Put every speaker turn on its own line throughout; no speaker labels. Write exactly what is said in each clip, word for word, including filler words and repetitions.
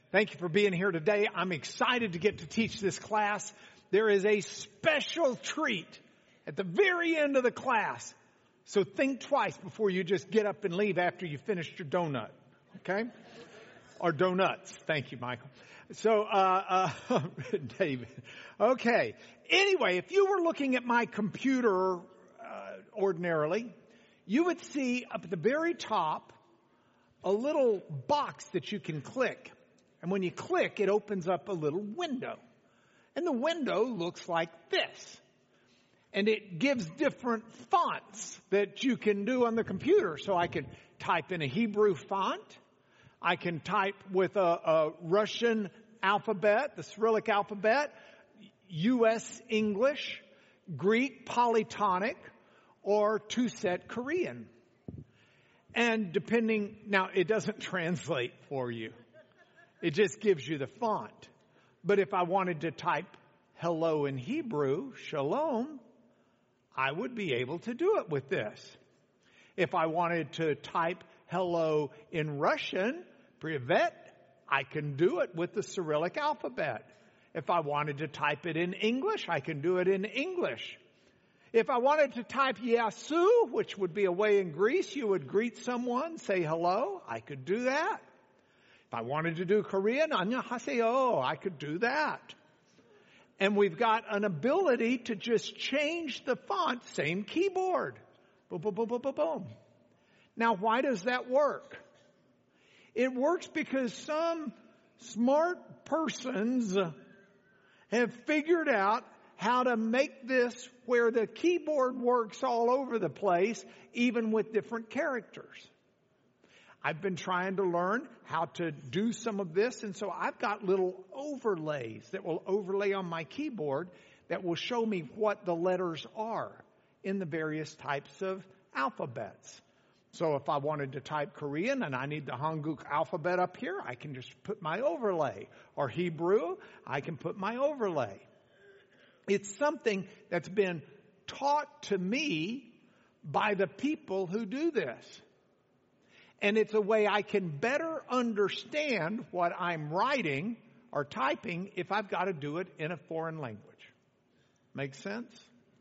Thank you for being here today. I'm excited to get to teach this class. There is a special treat at the very end of the class. So think twice before you just get up and leave after you finished your donut. Okay? Or donuts. Thank you, Michael. So, uh, uh, David. Okay. Anyway, if you were looking at my computer, uh, ordinarily, you would see up at the very top a little box that you can click. And when you click, it opens up a little window. And the window looks like this. And it gives different fonts that you can do on the computer. So I can type in a Hebrew font. I can type with a, a Russian alphabet, the Cyrillic alphabet, U S English, Greek polytonic, or two-set Korean. And depending, now it doesn't translate for you. It just gives you the font. But if I wanted to type hello in Hebrew, shalom, I would be able to do it with this. If I wanted to type hello in Russian, privet, I can do it with the Cyrillic alphabet. If I wanted to type it in English, I can do it in English. If I wanted to type Yasu, which would be a way in Greece, you would greet someone, say hello, I could do that. If I wanted to do Korean, 안녕하세요, I could do that. And we've got an ability to just change the font, same keyboard. Boom, boom, boom, boom, boom, boom. Now, why does that work? It works because some smart persons have figured out how to make this where the keyboard works all over the place, even with different characters. I've been trying to learn how to do some of this, and so I've got little overlays that will overlay on my keyboard that will show me what the letters are in the various types of alphabets. So if I wanted to type Korean and I need the Hanguk alphabet up here, I can just put my overlay. Or Hebrew, I can put my overlay. It's something that's been taught to me by the people who do this. And it's a way I can better understand what I'm writing or typing if I've got to do it in a foreign language. Make sense?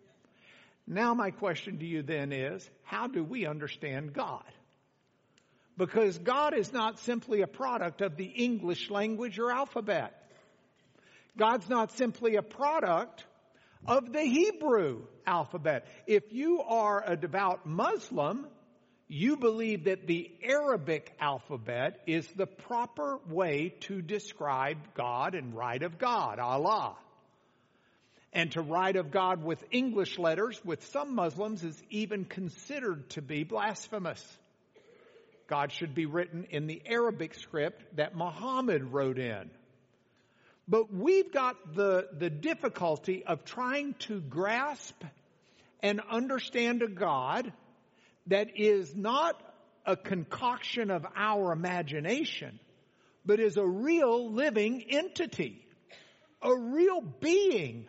Now my question to you then is, how do we understand God? Because God is not simply a product of the English language or alphabet. God's not simply a product of the Hebrew alphabet. If you are a devout Muslim, you believe that the Arabic alphabet is the proper way to describe God and write of God, Allah. And to write of God with English letters, with some Muslims, is even considered to be blasphemous. God should be written in the Arabic script that Muhammad wrote in. But we've got the, the difficulty of trying to grasp and understand a God that is not a concoction of our imagination, but is a real living entity, a real being.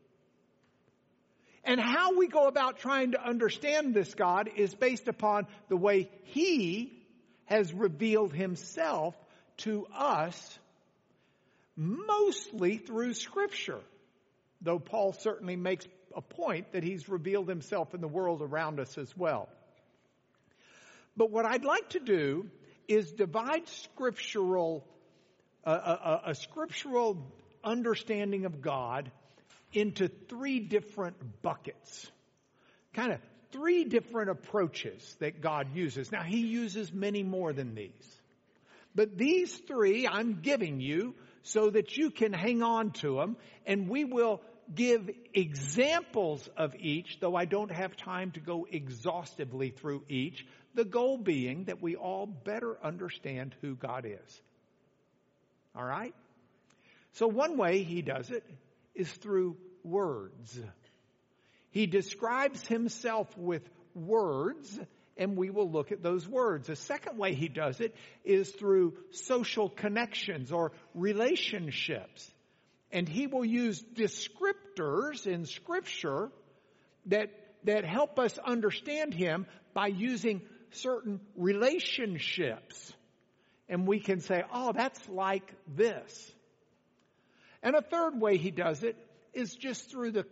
And how we go about trying to understand this God is based upon the way He has revealed Himself to us, mostly through Scripture. Though Paul certainly makes a point that He's revealed Himself in the world around us as well. But what I'd like to do is divide scriptural, uh, a, a scriptural understanding of God into three different buckets. Kind of three different approaches that God uses. Now, He uses many more than these. But these three I'm giving you so that you can hang on to them, and we will give examples of each, though I don't have time to go exhaustively through each. The goal being that we all better understand who God is. All right? So one way He does it is through words. He describes Himself with words, and we will look at those words. The second way He does it is through social connections or relationships. And He will use descriptors in Scripture that, that help us understand Him by using certain relationships And we can say, oh, that's like this. And a third way he does it is just through the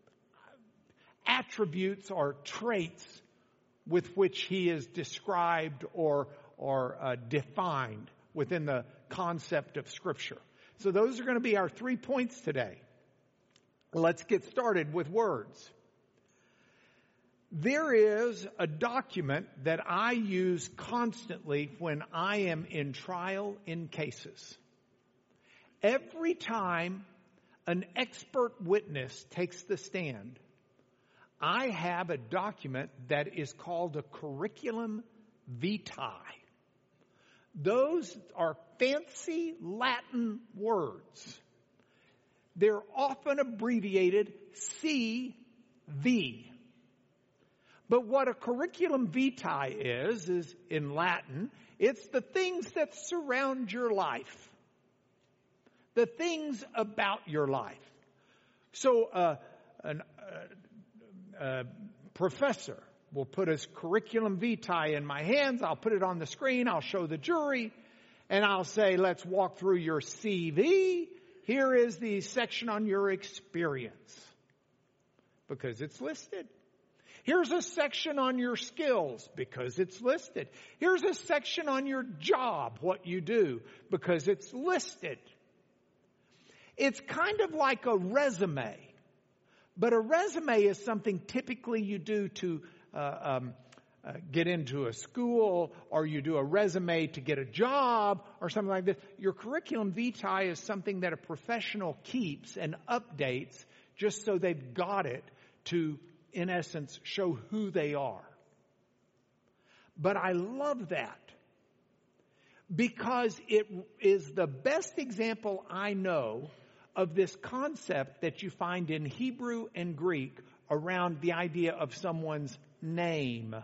attributes or traits with which he is described or, or uh, defined within the concept of Scripture. So those are going to be our three points today. Let's get started with words. There is a document that I use constantly when I am in trial in cases. Every time an expert witness takes the stand, I have a document that is called a curriculum vitae. Those are fancy Latin words. They're often abbreviated C V. But what a curriculum vitae is, is in Latin, it's the things that surround your life. The things about your life. So uh, an, uh, uh, professor will put his curriculum vitae in my hands. I'll put it on the screen. I'll show the jury. And I'll say, let's walk through your C V. Here is the section on your experience. Because it's listed. Here's a section on your skills, because it's listed. Here's a section on your job, what you do, because it's listed. It's kind of like a resume. But a resume is something typically you do to uh, um, uh, get into a school, or you do a resume to get a job, or something like this. Your curriculum vitae is something that a professional keeps and updates just so they've got it to, in essence, show who they are. But I love that because it is the best example I know of this concept that you find in Hebrew and Greek around the idea of someone's name.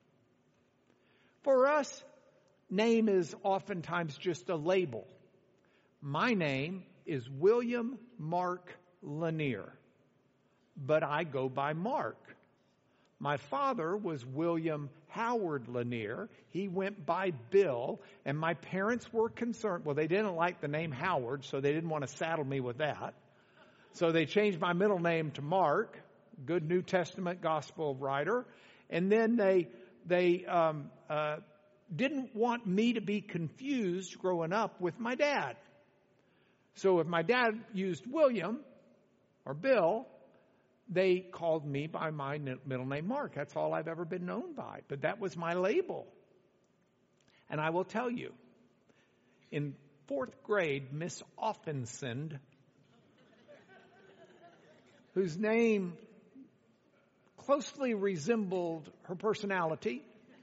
For us, name is oftentimes just a label. My name is William Mark Lanier, but I go by Mark. My father was William Howard Lanier. He went by Bill, and my parents were concerned. Well, they didn't like the name Howard, so they didn't want to saddle me with that. So they changed my middle name to Mark, good New Testament gospel writer. And then they they um, uh, didn't want me to be confused growing up with my dad. So if my dad used William or Bill, they called me by my middle name, Mark. That's all I've ever been known by. But that was my label. And I will tell you, in fourth grade, Miss Offensend, whose name closely resembled her personality,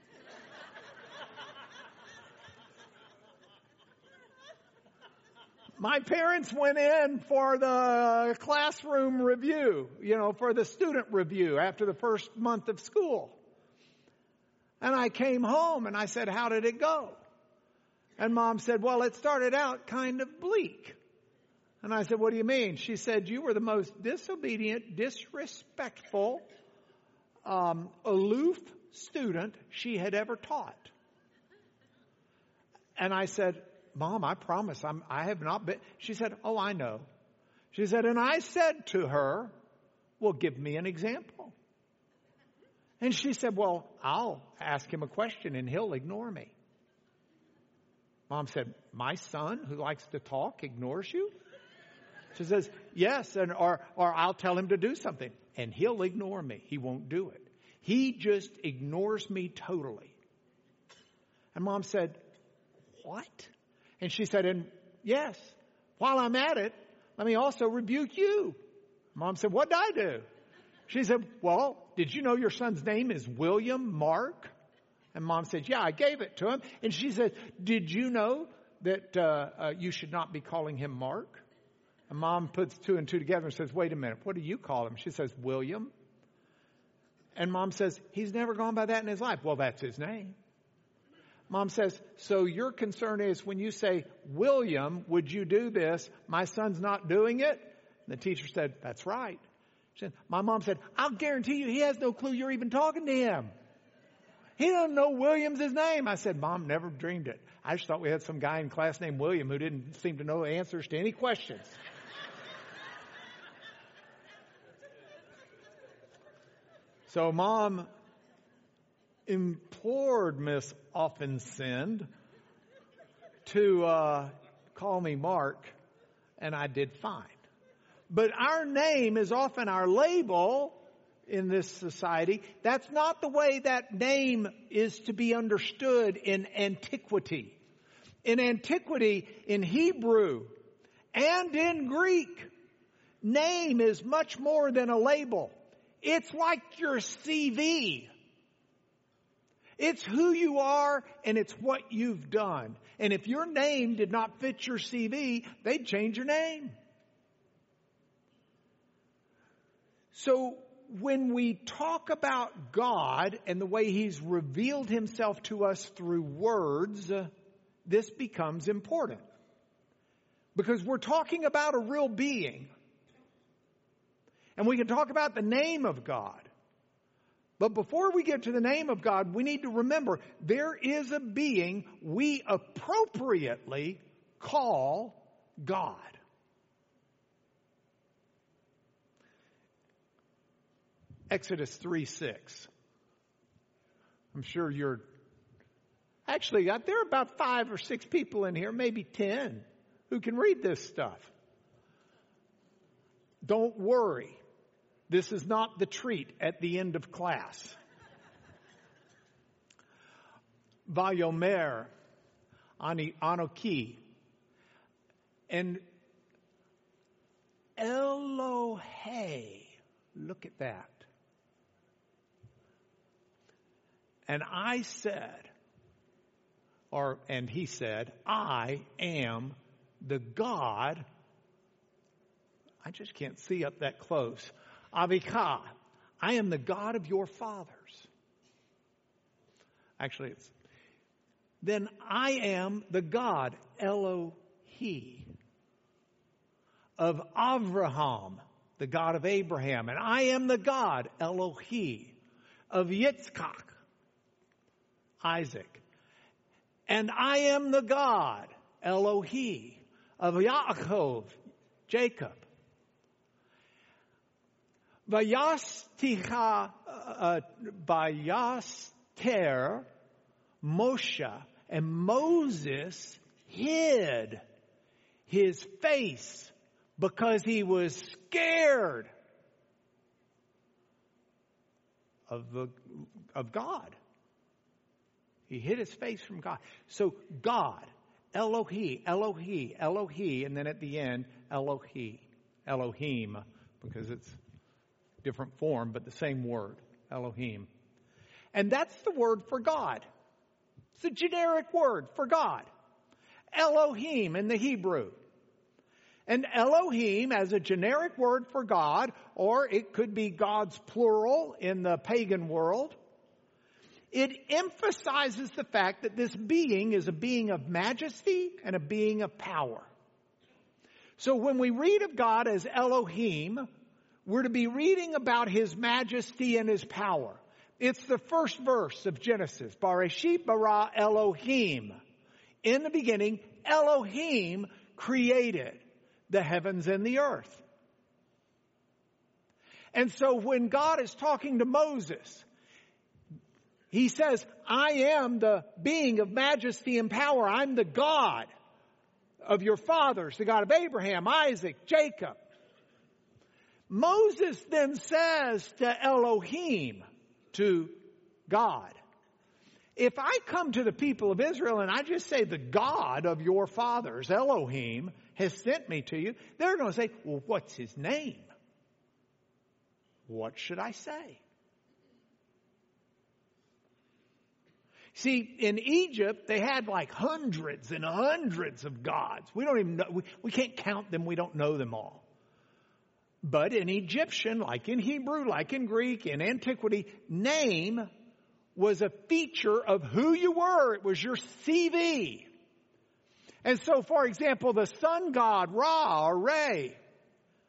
my parents went in for the classroom review, you know, for the student review after the first month of school. And I came home and I said, how did it go? And Mom said, well, it started out kind of bleak. And I said, what do you mean? She said, you were the most disobedient, disrespectful, um, aloof student she had ever taught. And I said, Mom, I promise I'm, I have not been. She said, oh, I know. She said, and I said to her, well, give me an example. And she said, well, I'll ask him a question and he'll ignore me. Mom said, my son who likes to talk ignores you? She says, yes, and or, or I'll tell him to do something and he'll ignore me. He won't do it. He just ignores me totally. And Mom said, what? And she said, and yes, while I'm at it, let me also rebuke you. Mom said, what did I do? She said, well, did you know your son's name is William Mark? And Mom said, yeah, I gave it to him. And she said, did you know that uh, uh, you should not be calling him Mark? And Mom puts two and two together and says, wait a minute, what do you call him? She says, William. And Mom says, he's never gone by that in his life. Well, that's his name. Mom says, so your concern is when you say, William, would you do this? My son's not doing it? And the teacher said, that's right. She said, my mom said, I'll guarantee you he has no clue you're even talking to him. he doesn't know William's his name. I said, Mom, never dreamed it. I just thought we had some guy in class named William who didn't seem to know answers to any questions. So Mom implored Miss Offensind to uh, call me Mark, and I did fine. But our name is often our label in this society. That's not the way that name is to be understood in antiquity. In antiquity, in Hebrew and in Greek, name is much more than a label. It's like your C V. It's who you are and it's what you've done. And if your name did not fit your C V, they'd change your name. So when we talk about God and the way He's revealed Himself to us through words, uh, this becomes important. Because we're talking about a real being. And we can talk about the name of God. But before we get to the name of God, we need to remember there is a being we appropriately call God. Exodus three six. I'm sure you're... Actually, there are about five or six people in here, maybe ten, who can read this stuff. Don't worry. This is not the treat at the end of class. Vayomer, Ani, Anoki, and Elohe. Look at that. And I said, or, and he said, I am the God. I just can't see up that close. Avika, I am the God of your fathers. Actually, it's, then I am the God, Elohi, of Avraham, the God of Abraham. And I am the God, Elohi, of Yitzchak, Isaac. And I am the God, Elohi, of Yaakov, Jacob. Vayasticha, uh, Vayaster, Moshe, and Moses hid his face because he was scared of the of God. He hid his face from God. So God, Elohi, Elohi, Elohi, and then at the end, Elohi, Elohim, because it's different form, but the same word, Elohim. And that's the word for God. It's a generic word for God. Elohim in the Hebrew. And Elohim as a generic word for God, or it could be God's plural in the pagan world. It emphasizes the fact that this being is a being of majesty and a being of power. So when we read of God as Elohim, we're to be reading about His majesty and His power. It's the first verse of Genesis. Bereshit bara Elohim. In the beginning, Elohim created the heavens and the earth. And so when God is talking to Moses, He says, I am the being of majesty and power. I'm the God of your fathers, the God of Abraham, Isaac, Jacob. Moses then says to Elohim, to God, if I come to the people of Israel and I just say the God of your fathers, Elohim, has sent me to you, they're going to say, well, what's His name? What should I say? See, in Egypt, they had like hundreds and hundreds of gods. We don't even know, we, we can't count them. We don't know them all. But in Egyptian, like in Hebrew, like in Greek, in antiquity, name was a feature of who you were. It was your C V. And so, for example, the sun god Ra or Re,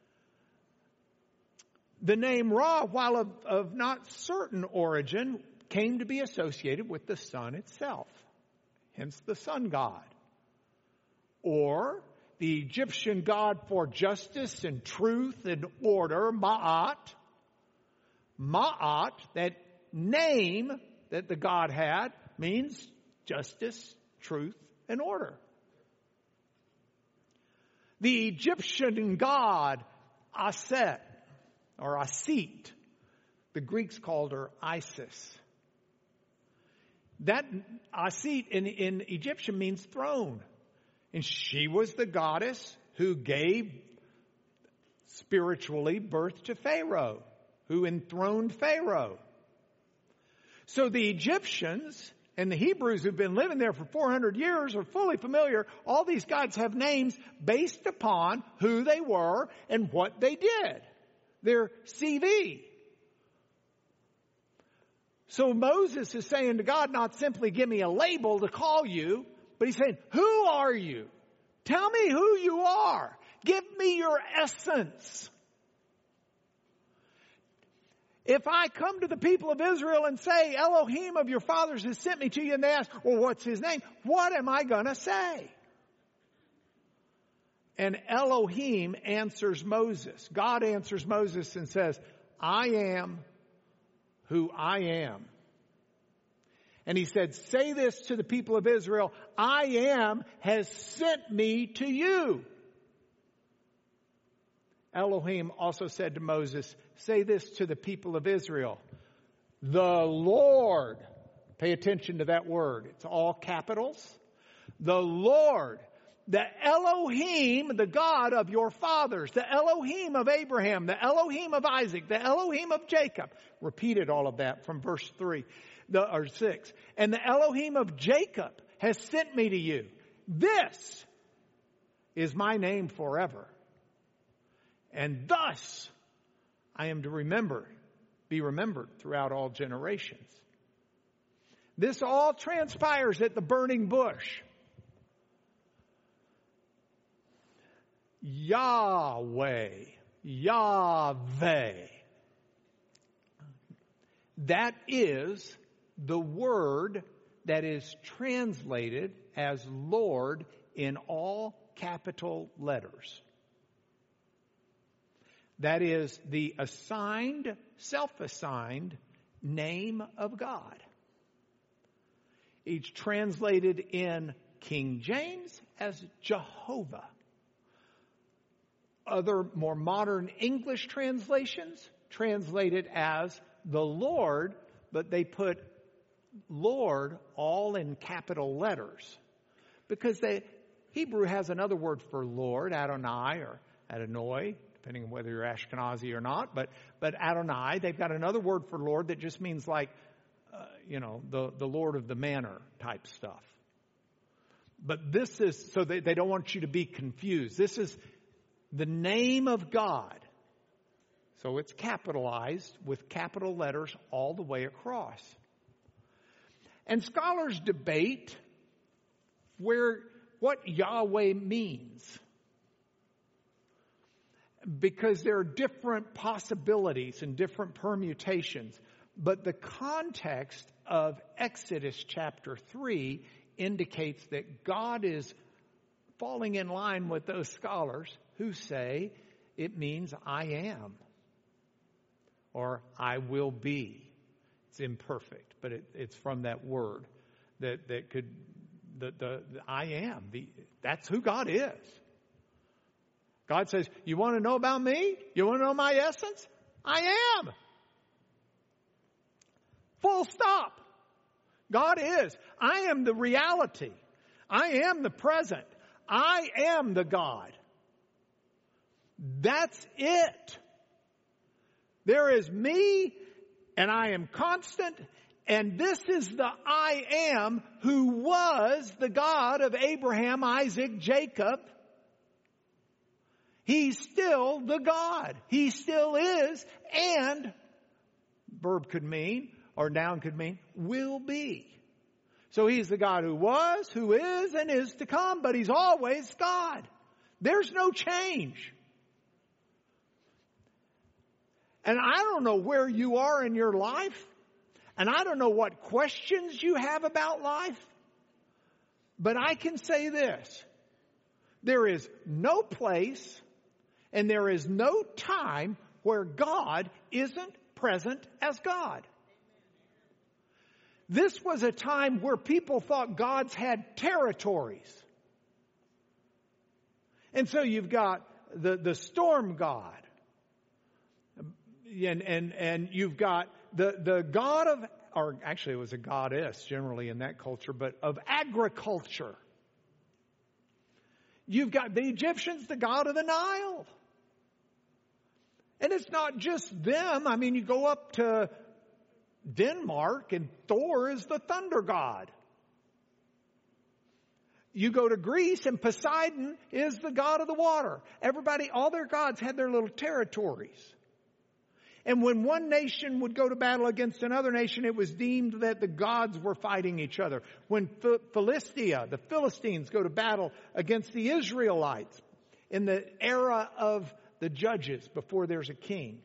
the name Ra, while of, of not certain origin, came to be associated with the sun itself, hence the sun god. Or the Egyptian god for justice and truth and order, Ma'at. Ma'at, that name that the god had, means justice, truth, and order. The Egyptian god Aset, or Asit, the Greeks called her Isis. That Asit in, in Egyptian means throne. And she was the goddess who gave spiritually birth to Pharaoh, who enthroned Pharaoh. So the Egyptians and the Hebrews who've been living there for four hundred years are fully familiar. All these gods have names based upon who they were and what they did. Their C V. So Moses is saying to God, not simply give me a label to call you, but he's saying, who are you? Tell me who you are. Give me your essence. If I come to the people of Israel and say, Elohim of your fathers has sent me to you, and they ask, well, what's his name? What am I going to say? And Elohim answers Moses. God answers Moses and says, I am who I am. And he said, say this to the people of Israel, I am has sent me to you. Elohim also said to Moses, say this to the people of Israel, the Lord, pay attention to that word, it's all capitals, the Lord, the Elohim, the God of your fathers, the Elohim of Abraham, the Elohim of Isaac, the Elohim of Jacob. Repeated all of that from verse three, the, or six. And the Elohim of Jacob has sent me to you. This is my name forever. And thus I am to remember, be remembered throughout all generations. This all transpires at the burning bush. Yahweh, Yahweh. That is the word that is translated as Lord in all capital letters. That is the assigned, self-assigned name of God. It's translated in King James as Jehovah. Other more modern English translations translate it as the Lord, but they put Lord all in capital letters. Because the Hebrew has another word for Lord, Adonai or Adonai, depending on whether you're Ashkenazi or not. But but Adonai, they've got another word for Lord that just means like, uh, you know, the, the Lord of the manor type stuff. But this is, so they, they don't want you to be confused. This is the name of God. So it's capitalized with capital letters all the way across. And scholars debate where what Yahweh means. Because there are different possibilities and different permutations. But the context of Exodus chapter three indicates that God is falling in line with those scholars who say it means I am or I will be. It's imperfect, but it, it's from that word that, that could, the, the, the I am. The, that's who God is. God says, you want to know about me? You want to know my essence? I am. Full stop. God is. I am the reality. I am the present. I am the God. That's it. There is me, and I am constant, and this is the I am who was the God of Abraham, Isaac, Jacob. He's still the God. He still is, and verb could mean, or noun could mean, will be. So he's the God who was, who is, and is to come, but he's always God. There's no change. And I don't know where you are in your life. And I don't know what questions you have about life, but I can say this. There is no place and there is no time where God isn't present as God. This was a time where people thought gods had territories. And so you've got the, the storm god. And, and, and you've got the, the god of, or actually it was a goddess generally in that culture, but of agriculture. You've got the Egyptians, the god of the Nile. And it's not just them. I mean, you go up to Denmark and Thor is the thunder god. You go to Greece and Poseidon is the god of the water. Everybody, all their gods had their little territories. And when one nation would go to battle against another nation, it was deemed that the gods were fighting each other. When Philistia, the Philistines, go to battle against the Israelites in the era of the judges before there's a king.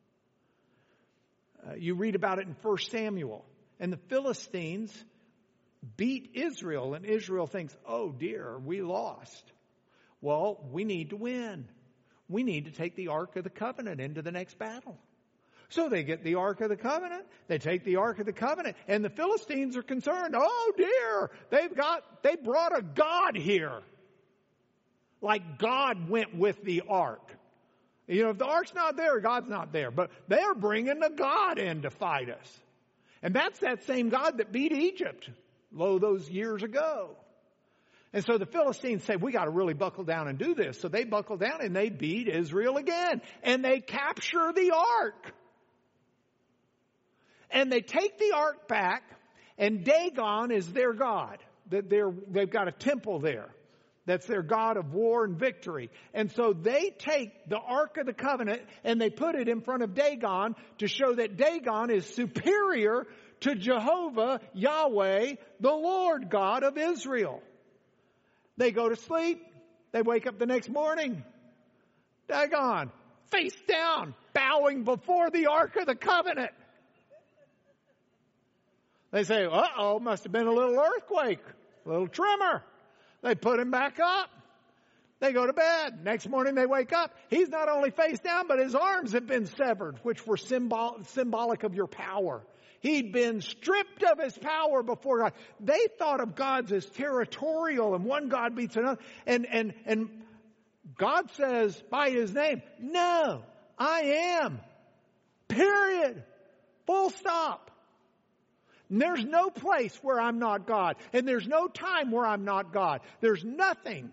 Uh, you read about it in First Samuel. And the Philistines beat Israel, and Israel thinks, oh dear, we lost. Well, we need to win. We need to take the Ark of the Covenant into the next battle. So they get the Ark of the Covenant, they take the Ark of the Covenant, and the Philistines are concerned, oh dear, they've got, they brought a god here. Like God went with the Ark. You know, if the Ark's not there, God's not there. But they're bringing the God in to fight us. And that's that same God that beat Egypt, lo, those years ago. And so the Philistines say, we got to really buckle down and do this. So they buckle down and they beat Israel again. And they capture the Ark. And they take the Ark back, and Dagon is their God. They're, they've got a temple there. That's their God of war and victory. And so they take the Ark of the Covenant and they put it in front of Dagon to show that Dagon is superior to Jehovah, Yahweh, the Lord God of Israel. They go to sleep. They wake up the next morning. Dagon, face down, bowing before the Ark of the Covenant. They say, uh-oh, must have been a little earthquake, a little tremor. They put him back up. They go to bed. Next morning they wake up. He's not only face down, but his arms have been severed, which were symbol, symbolic of your power. He'd been stripped of his power before God. They thought of gods as territorial, and one God beats another. And, and, and God says by his name, no, I am. Period. Full stop. And there's no place where I'm not God. And there's no time where I'm not God. There's nothing.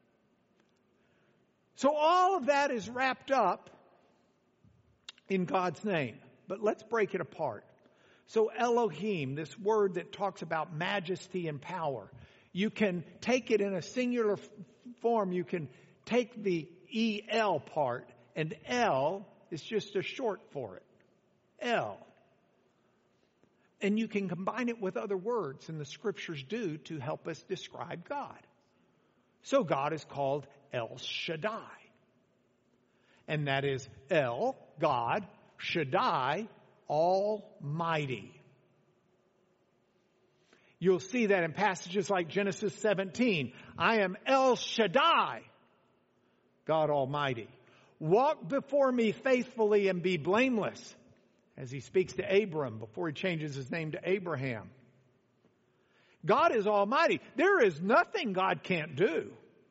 So all of that is wrapped up in God's name. But let's break it apart. So Elohim, this word that talks about majesty and power, you can take it in a singular form. You can take the E L part, and El is just a short for it. El. And you can combine it with other words, and the scriptures do, to help us describe God. So God is called El Shaddai. And that is El, God, Shaddai, Almighty. You'll see that in passages like Genesis seventeen. I am El Shaddai, God Almighty. Walk before me faithfully and be blameless. As he speaks to Abram before he changes his name to Abraham. God is almighty. There is nothing God can't do.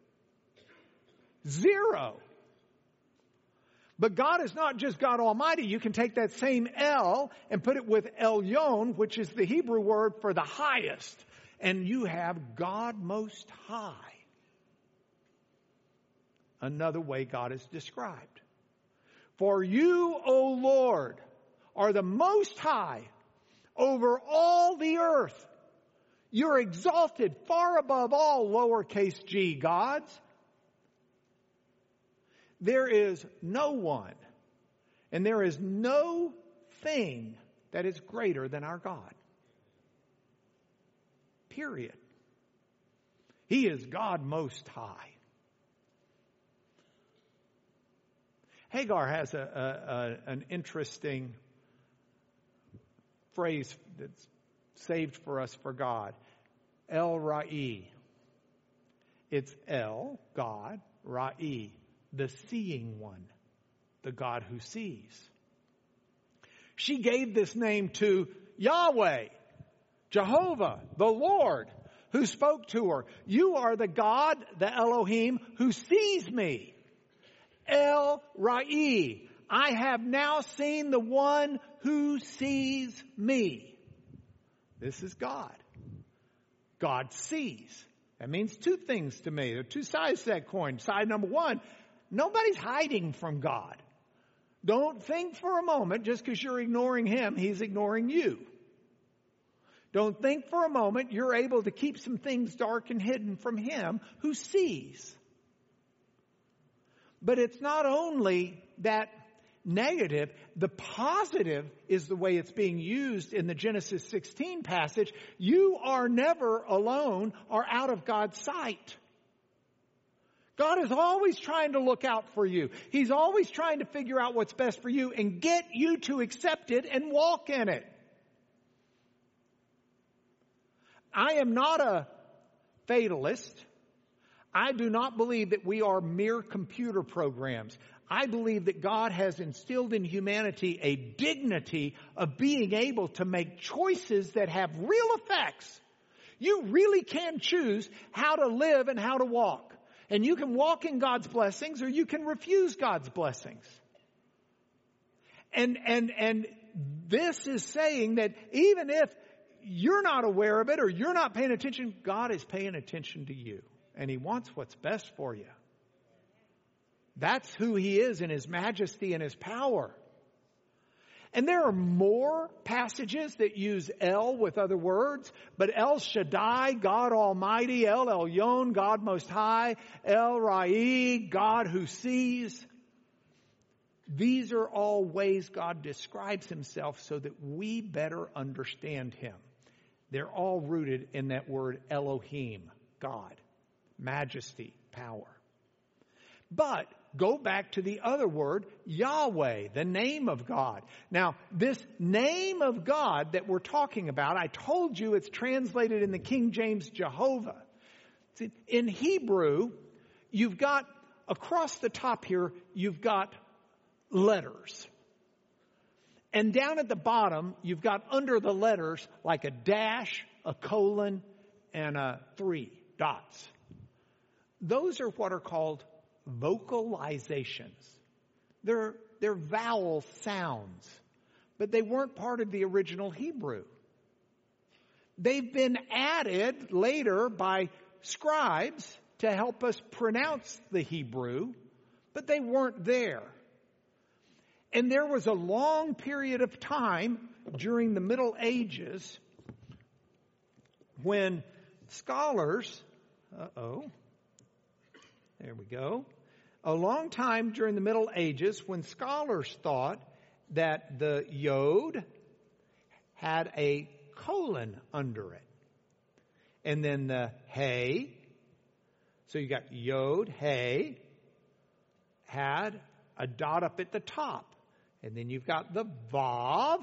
Zero. But God is not just God Almighty. You can take that same El and put it with Elyon, which is the Hebrew word for the highest. And you have God Most High. Another way God is described. For you, O Lord, are the Most High over all the earth. You're exalted far above all lowercase g gods. There is no one and there is no thing that is greater than our God. Period. He is God Most High. Hagar has a, a, a, an interesting phrase that's saved for us for God. El Ra'i. It's El, God, Ra'i, the seeing one, the God who sees. She gave this name to Yahweh, Jehovah, the Lord, who spoke to her. You are the God, the Elohim, who sees me. El Ra'i. I have now seen the one who sees me. This is God. God sees. That means two things to me. There are two sides to that coin. Side number one, nobody's hiding from God. Don't think for a moment just because you're ignoring Him, He's ignoring you. Don't think for a moment you're able to keep some things dark and hidden from Him who sees. But it's not only that negative, the positive is the way it's being used in the Genesis sixteen passage. You are never alone or out of God's sight. God is always trying to look out for you. He's always trying to figure out what's best for you and get you to accept it and walk in it. I am not a fatalist. I do not believe that we are mere computer programs. I believe that God has instilled in humanity a dignity of being able to make choices that have real effects. You really can choose how to live and how to walk. And you can walk in God's blessings or you can refuse God's blessings. And, and, and this is saying that even if you're not aware of it or you're not paying attention, God is paying attention to you. And He wants what's best for you. That's who He is in His majesty and His power. And there are more passages that use El with other words, but El Shaddai, God Almighty, El Elyon, God Most High, El Ra'i, God who sees. These are all ways God describes Himself so that we better understand Him. They're all rooted in that word Elohim, God, majesty, power. But go back to the other word, Yahweh, the name of God. Now, this name of God that we're talking about, I told you it's translated in the King James Jehovah. See, in Hebrew, you've got, across the top here, you've got letters. And down at the bottom, you've got under the letters like a dash, a colon, and a three dots. Those are what are called vocalizations. They're, they're vowel sounds, but they weren't part of the original Hebrew. They've been added later by scribes to help us pronounce the Hebrew, but they weren't there. And there was a long period of time during the Middle Ages when scholars, uh-oh, there we go. A long time during the Middle Ages when scholars thought that the yod had a colon under it. And then the hey, so you got yod, hey, had a dot up at the top. And then you've got the vav,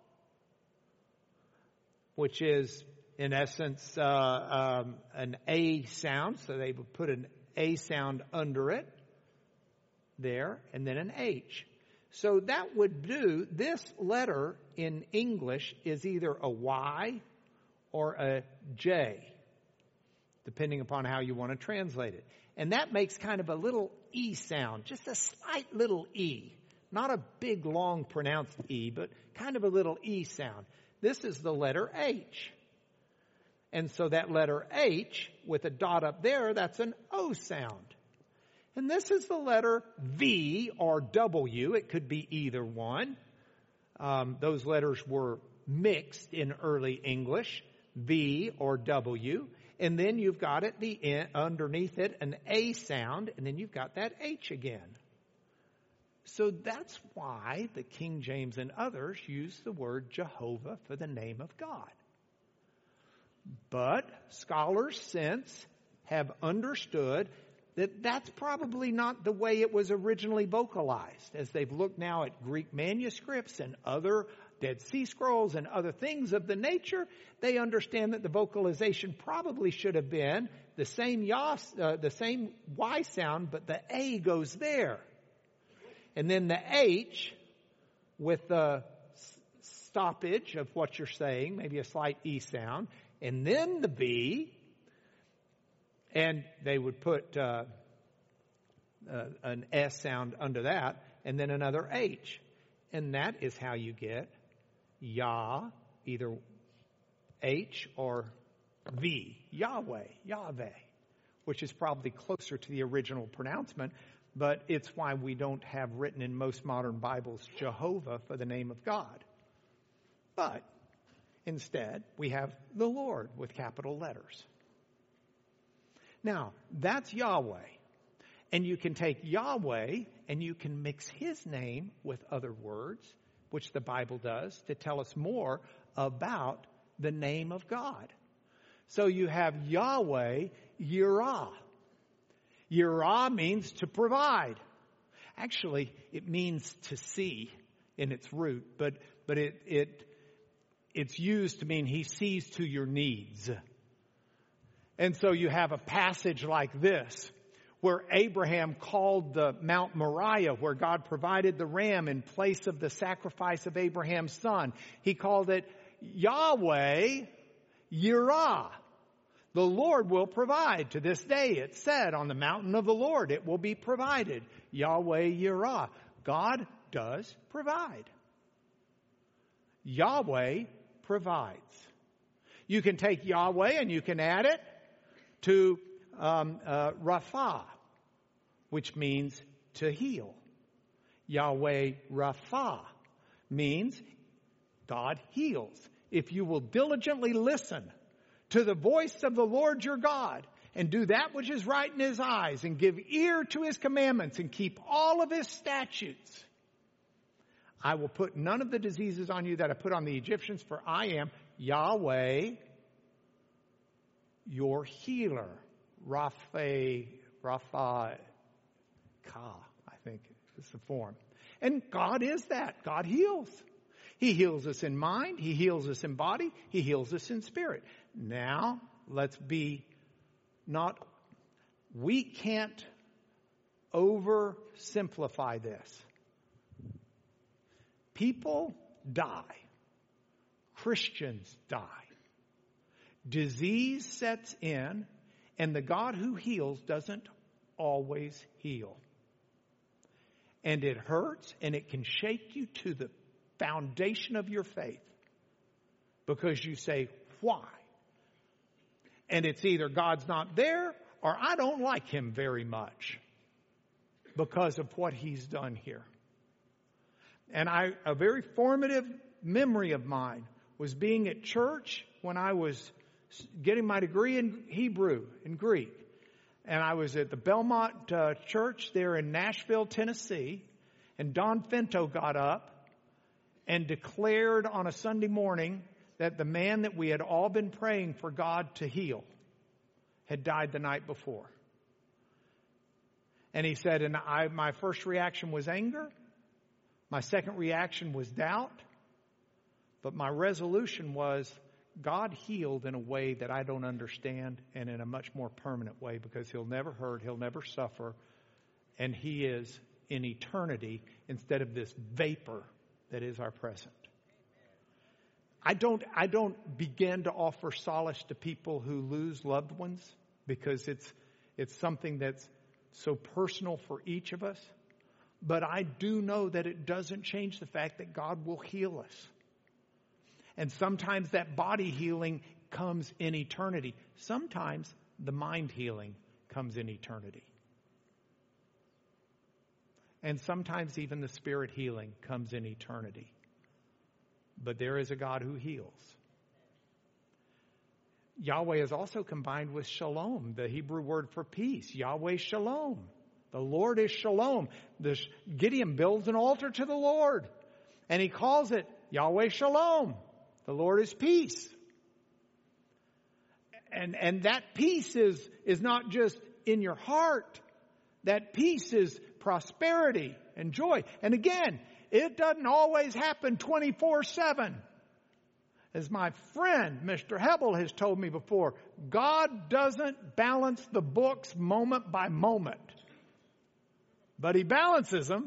which is in essence uh, um, an A sound. So they would put an A sound under it there, and then an H. So that would do, this letter in English is either a Y or a J, depending upon how you want to translate it. And that makes kind of a little E sound, just a slight little E. Not a big, long, pronounced E, but kind of a little E sound. This is the letter H. And so that letter H, with a dot up there, that's an O sound. And this is the letter V or W. It could be either one. Um, those letters were mixed in early English, V or W. And then you've got at the end, underneath it an A sound, and then you've got that H again. So that's why the King James and others use the word Jehovah for the name of God. But scholars since have understood that that's probably not the way it was originally vocalized. As they've looked now at Greek manuscripts and other Dead Sea Scrolls and other things of the nature, they understand that the vocalization probably should have been the same Yah, uh, the same Y sound, but the A goes there. And then the H with the stoppage of what you're saying, maybe a slight E sound, and then the B, and they would put uh, uh, an S sound under that, and then another H. And that is how you get Yah, either H or V, Yahweh, Yahweh, which is probably closer to the original pronouncement, but it's why we don't have written in most modern Bibles Jehovah for the name of God. But instead, we have the Lord with capital letters. Now, that's Yahweh. And you can take Yahweh and you can mix his name with other words, which the Bible does, to tell us more about the name of God. So you have Yahweh, Yirah. Yirah means to provide. Actually, it means to see in its root, but but it it it's used to mean he sees to your needs. And so you have a passage like this, where Abraham called the Mount Moriah, where God provided the ram in place of the sacrifice of Abraham's son. He called it Yahweh Yirah. The Lord will provide. To this day, it's said, on the mountain of the Lord, it will be provided. Yahweh Yirah. God does provide. Yahweh provides. You can take Yahweh and you can add it to um, uh, Rapha, which means to heal. Yahweh Rapha means God heals. If you will diligently listen to the voice of the Lord your God and do that which is right in his eyes and give ear to his commandments and keep all of his statutes, I will put none of the diseases on you that I put on the Egyptians, for I am Yahweh, your healer. Rapha, Rapha, Ka, I think is the form. And God is that. God heals. He heals us in mind. He heals us in body. He heals us in spirit. Now, let's be not, we can't oversimplify this. People die. Christians die. Disease sets in, and the God who heals doesn't always heal. And it hurts, and it can shake you to the foundation of your faith, because you say, why? And it's either God's not there, or I don't like him very much because of what he's done here. And I, a very formative memory of mine was being at church when I was getting my degree in Hebrew, in Greek. And I was at the Belmont uh, Church there in Nashville, Tennessee. And Don Finto got up and declared on a Sunday morning that the man that we had all been praying for God to heal had died the night before. And he said, and I, my first reaction was anger. My second reaction was doubt. But my resolution was, God healed in a way that I don't understand, and in a much more permanent way, because he'll never hurt, he'll never suffer, and he is in eternity instead of this vapor that is our present. I don't, I don't begin to offer solace to people who lose loved ones, because it's, it's something that's so personal for each of us. But I do know that it doesn't change the fact that God will heal us. And sometimes that body healing comes in eternity. Sometimes the mind healing comes in eternity. And sometimes even the spirit healing comes in eternity. But there is a God who heals. Yahweh is also combined with shalom, the Hebrew word for peace. Yahweh shalom. The Lord is shalom. The Gideon builds an altar to the Lord, and he calls it Yahweh shalom. The Lord is peace. And, and that peace is, is not just in your heart. That peace is prosperity and joy. And again, It doesn't always happen twenty-four seven. As my friend, Mister Hebel, has told me before, God doesn't balance the books moment by moment. But He balances them.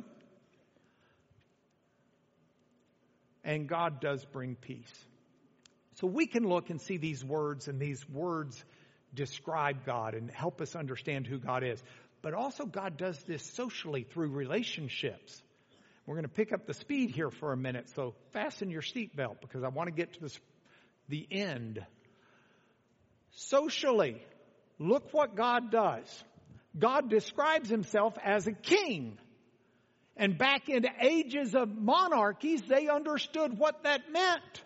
And God does bring peace. So we can look and see these words, and these words describe God and help us understand who God is. But also God does this socially through relationships. We're going to pick up the speed here for a minute, so fasten your seatbelt because I want to get to this, the end. Socially, look what God does. God describes Himself as a king. And back in ages of monarchies, they understood what that meant.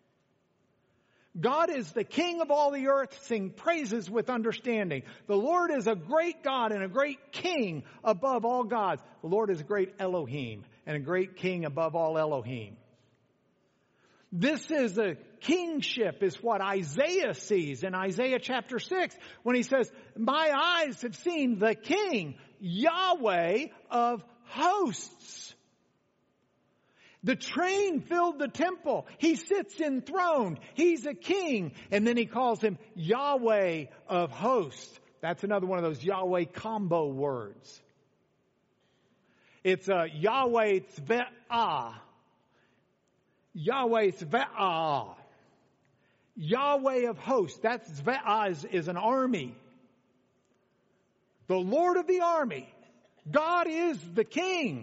God is the King of all the earth. Sing praises with understanding. The Lord is a great God and a great King above all gods. The Lord is a great Elohim and a great King above all Elohim. This is a kingship is what Isaiah sees in Isaiah chapter six when he says, my eyes have seen the King, Yahweh of hosts. The train filled the temple. He sits enthroned. He's a king. And then he calls him Yahweh of hosts. That's another one of those Yahweh combo words. It's a Yahweh Tzve'ah. Yahweh Tzve'ah. Yahweh of hosts. That's Tzve'ah is, is an army. The Lord of the army. God is the king.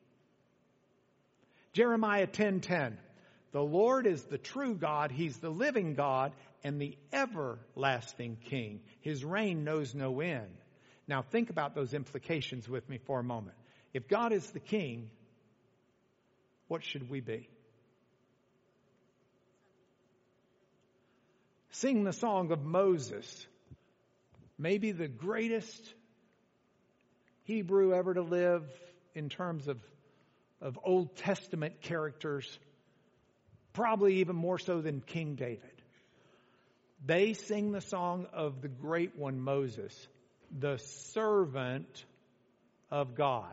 Jeremiah ten ten. The Lord is the true God. He's the living God and the everlasting King. His reign knows no end. Now think about those implications with me for a moment. If God is the King, what should we be? Sing the song of Moses. Maybe the greatest Hebrew ever to live in terms of of Old Testament characters, probably even more so than King David. They sing the song of the great one, Moses, the servant of God.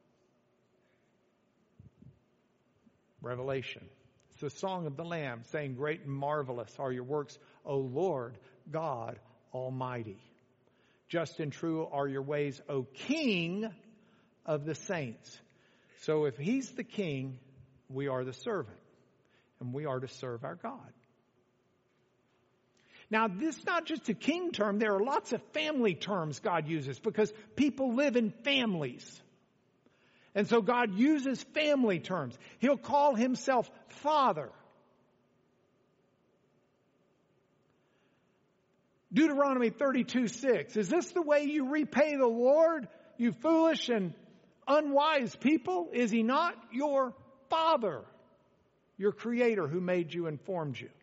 Revelation. It's the song of the Lamb saying, great and marvelous are your works, O Lord God Almighty. Just and true are your ways, O King of the saints. So if He's the king, we are the servant. And we are to serve our God. Now, this is not just a king term. There are lots of family terms God uses because people live in families. And so God uses family terms. He'll call Himself Father. Deuteronomy thirty-two six. Is this the way you repay the Lord, you foolish and unwise people? Is He not your Father, your Creator who made you and formed you?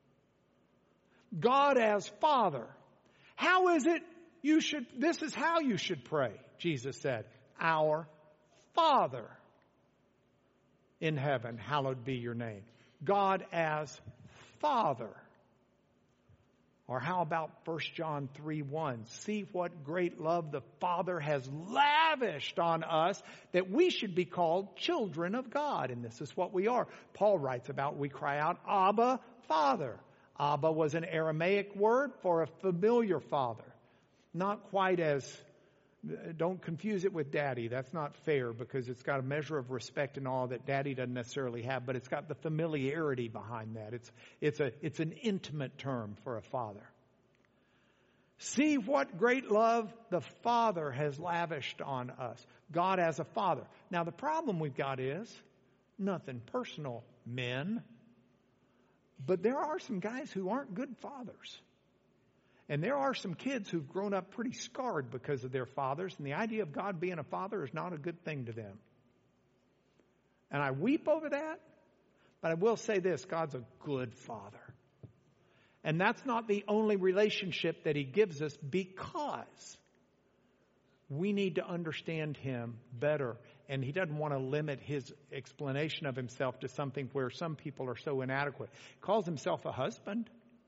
God as Father. How is it you should, this is how you should pray, Jesus said. Our Father in heaven, hallowed be your name. God as Father. Or how about First John three one? See what great love the Father has lavished on us that we should be called children of God. And this is what we are. Paul writes about, we cry out, Abba, Father. Abba was an Aramaic word for a familiar father. Not quite as, don't confuse it with daddy. That's not fair because it's got a measure of respect and all that daddy doesn't necessarily have, but it's got the familiarity behind that. It's, it's a, it's an intimate term for a father. See what great love the Father has lavished on us. God as a father. Now the problem we've got is nothing personal, men. But there are some guys who aren't good fathers. And there are some kids who've grown up pretty scarred because of their fathers. And the idea of God being a father is not a good thing to them. And I weep over that. But I will say this, God's a good father. And that's not the only relationship that He gives us because we need to understand Him better. And He doesn't want to limit His explanation of Himself to something where some people are so inadequate. He calls Himself a husband.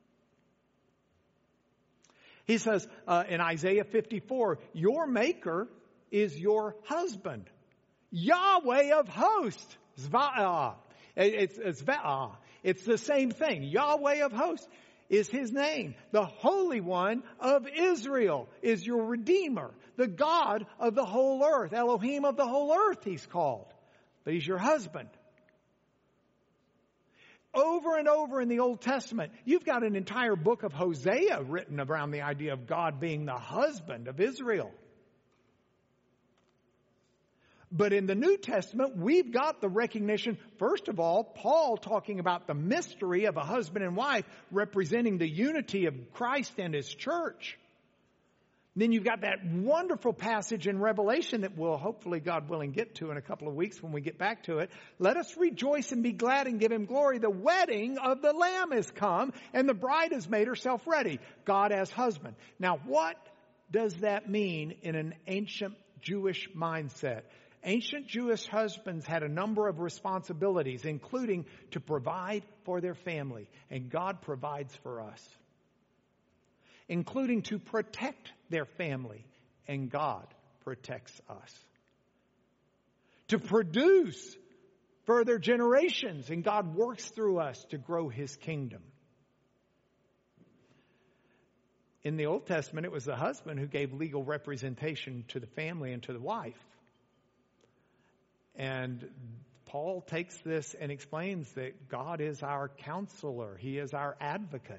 He says uh, in Isaiah fifty-four, your Maker is your husband. Yahweh of hosts Zva'ah. It's, it's Zva'ah. It's the same thing. Yahweh of hosts is his name. The Holy One of Israel is your Redeemer. The God of the whole earth. Elohim of the whole earth he's called. But he's your husband. Over and over in the Old Testament, you've got an entire book of Hosea written around the idea of God being the husband of Israel. But in the New Testament, we've got the recognition, first of all, Paul talking about the mystery of a husband and wife representing the unity of Christ and his church. Then you've got that wonderful passage in Revelation that we'll hopefully, God willing, get to in a couple of weeks when we get back to it. Let us rejoice and be glad and give him glory. The wedding of the Lamb has come and the bride has made herself ready. God as husband. Now, what does that mean in an ancient Jewish mindset? Ancient Jewish husbands had a number of responsibilities, including to provide for their family. And God provides for us. Including to protect their family. And God protects us. To produce further generations. And God works through us to grow his kingdom. In the Old Testament, it was the husband who gave legal representation to the family and to the wife. And Paul takes this and explains that God is our counselor. He is our advocate.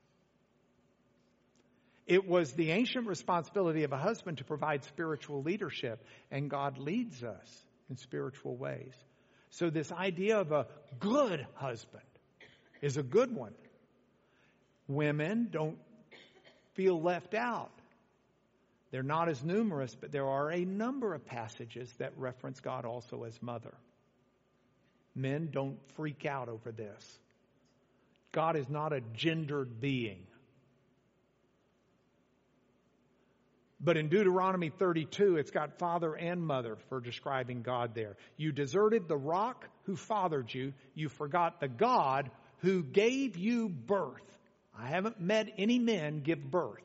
It was the ancient responsibility of a husband to provide spiritual leadership, and God leads us in spiritual ways. So this idea of a good husband is a good one. Women don't feel left out. They're not as numerous, but there are a number of passages that reference God also as mother. Men, don't freak out over this. God is not a gendered being. But in Deuteronomy thirty-two, it's got father and mother for describing God there. You deserted the rock who fathered you. You forgot the God who gave you birth. I haven't met any men give birth.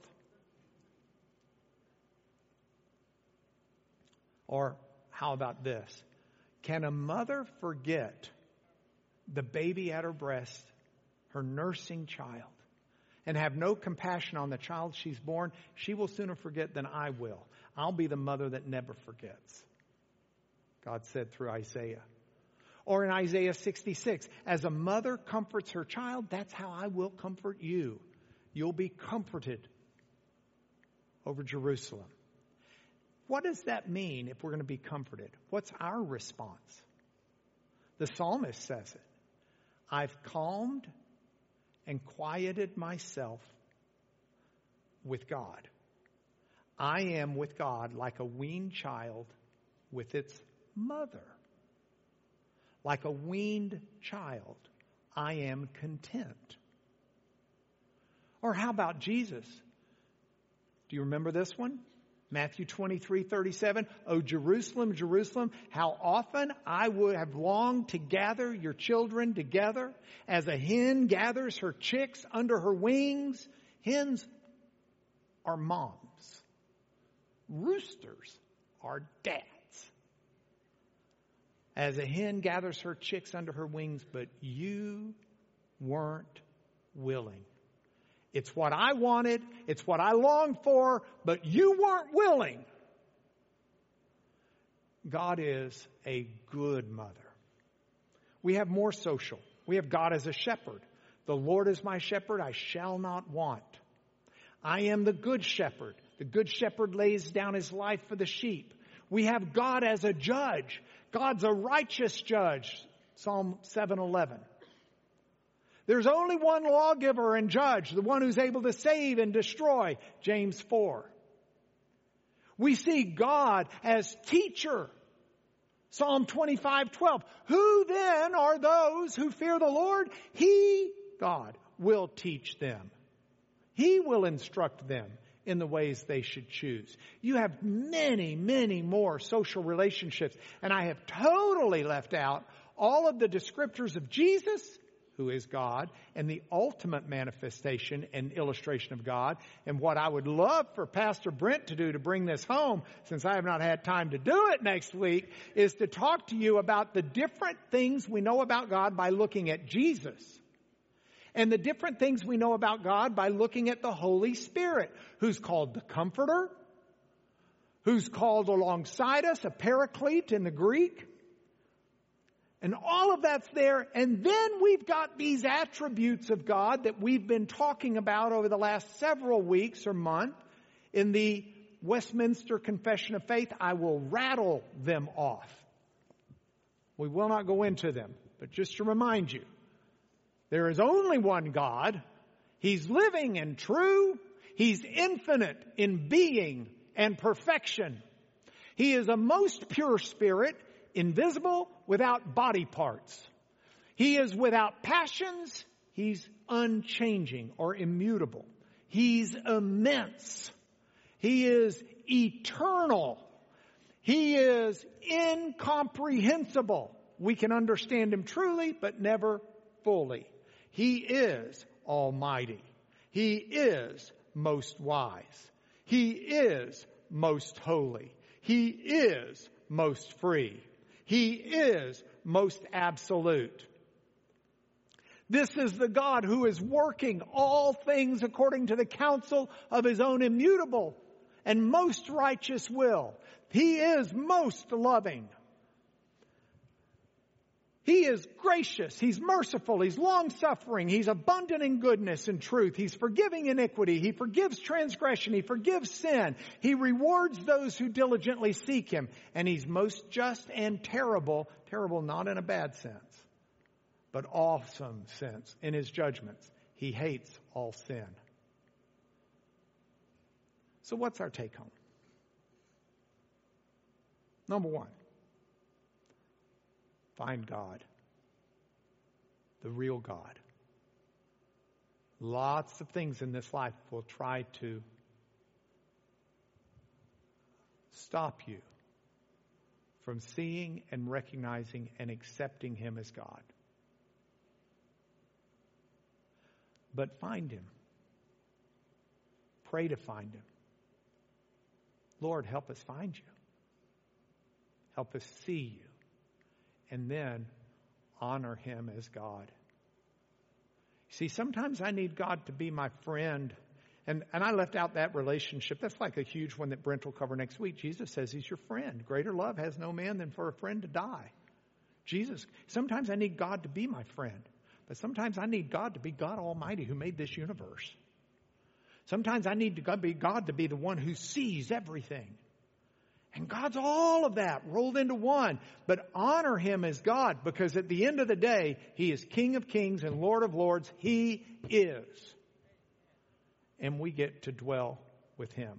Or how about this? Can a mother forget the baby at her breast, her nursing child, and have no compassion on the child she's born? She will sooner forget than I will. I'll be the mother that never forgets. God said through Isaiah. Or in Isaiah sixty-six, as a mother comforts her child, that's how I will comfort you. You'll be comforted over Jerusalem. What does that mean if we're going to be comforted? What's our response? The psalmist says it. I've calmed and quieted myself with God. I am with God like a weaned child with its mother. Like a weaned child, I am content. Or how about Jesus? Do you remember this one? Matthew twenty-three thirty-seven. Oh, Jerusalem, Jerusalem, how often I would have longed to gather your children together as a hen gathers her chicks under her wings. Hens are moms. Roosters are dads. As a hen gathers her chicks under her wings, but you weren't willing. It's what I wanted. It's what I longed for, but you weren't willing. God is a good mother. We have more social. We have God as a shepherd. The Lord is my shepherd, I shall not want. I am the good shepherd. The good shepherd lays down his life for the sheep. We have God as a judge. God's a righteous judge. Psalm seven eleven. There's only one lawgiver and judge, the one who's able to save and destroy, James four. We see God as teacher, Psalm twenty-five twelve. Who then are those who fear the Lord? He, God, will teach them. He will instruct them in the ways they should choose. You have many, many more social relationships, and I have totally left out all of the descriptors of Jesus who is God, and the ultimate manifestation and illustration of God. And what I would love for Pastor Brent to do to bring this home, since I have not had time to do it next week, is to talk to you about the different things we know about God by looking at Jesus, and the different things we know about God by looking at the Holy Spirit, who's called the Comforter, who's called alongside us, a Paraclete in the Greek. And all of that's there. And then we've got these attributes of God that we've been talking about over the last several weeks or month in the Westminster Confession of Faith. I will rattle them off. We will not go into them. But just to remind you, there is only one God. He's living and true. He's infinite in being and perfection. He is a most pure spirit, invisible, without body parts. He is without passions. He's unchanging or immutable. He's immense. He is eternal. He is incomprehensible. We can understand him truly, but never fully. He is almighty. He is most wise. He is most holy. He is most free. He is most absolute. This is the God who is working all things according to the counsel of his own immutable and most righteous will. He is most loving. He is gracious. He's merciful. He's long-suffering. He's abundant in goodness and truth. He's forgiving iniquity. He forgives transgression. He forgives sin. He rewards those who diligently seek him. And he's most just and terrible. Terrible not in a bad sense, but awesome sense in his judgments. He hates all sin. So what's our take home? Number one. Find God, the real God. Lots of things in this life will try to stop you from seeing and recognizing and accepting him as God. But find him. Pray to find him. Lord, help us find you. Help us see you. And then honor him as God. See, sometimes I need God to be my friend. And, and I left out that relationship. That's like a huge one that Brent will cover next week. Jesus says he's your friend. Greater love has no man than for a friend to die. Jesus, sometimes I need God to be my friend. But sometimes I need God to be God Almighty who made this universe. Sometimes I need to be God to be the one who sees everything. And God's all of that rolled into one. But honor him as God, because at the end of the day, he is King of kings and Lord of lords. He is. And we get to dwell with him.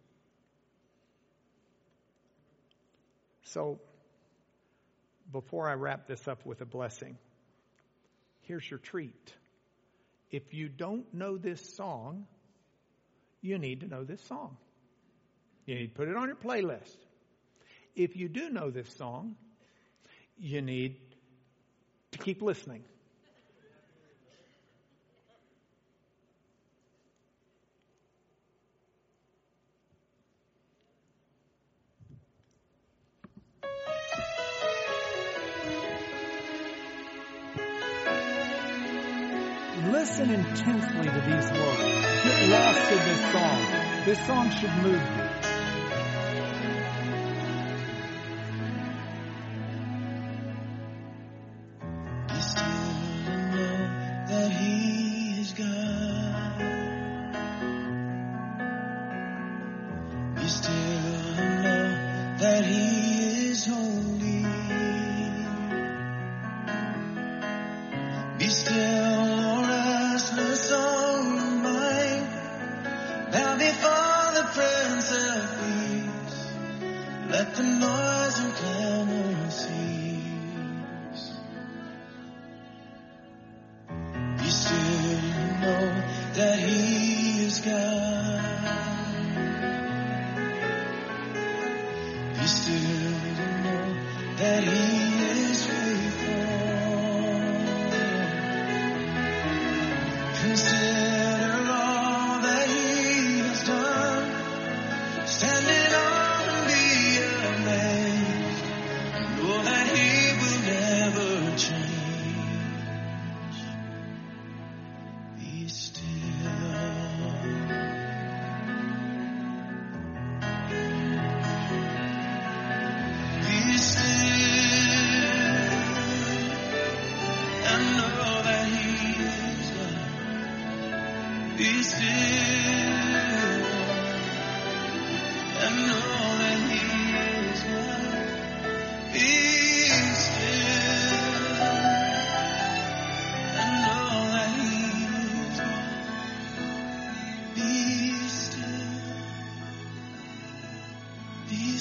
So, before I wrap this up with a blessing, here's your treat. If you don't know this song, you need to know this song. You need to put it on your playlist. If you do know this song, you need to keep listening. Listen intensely to these words. Get lost in this song. This song should move you.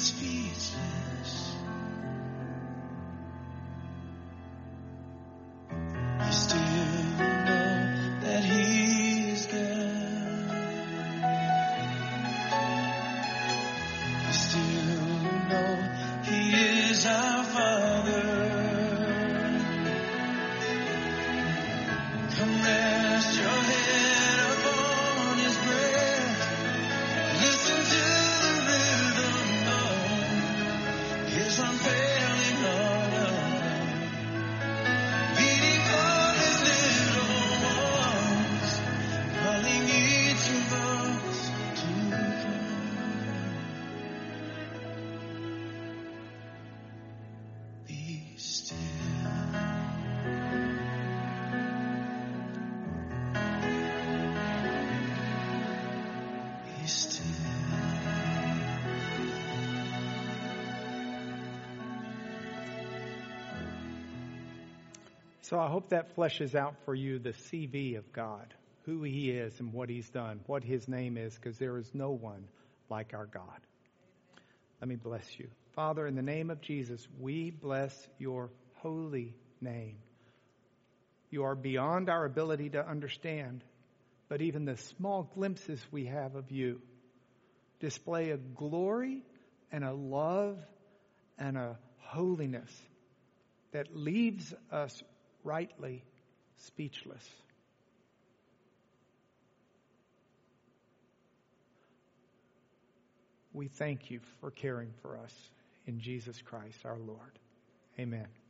speechless. You still know that He's God. You still know He is our Father. Come rest your head upon His breast. Listen to the rhythm of His unfailing heart, beating for His little ones, calling each of us to come. Be still. Be still.
So I hope that fleshes out for you the C V of God, who He is and what He's done, what His name is, because there is no one like our God. Let me bless you. Father, in the name of Jesus, we bless your holy name. You are beyond our ability to understand, but even the small glimpses we have of you display a glory and a love and a holiness that leaves us rightly speechless. We thank you for caring for us in Jesus Christ our Lord. Amen.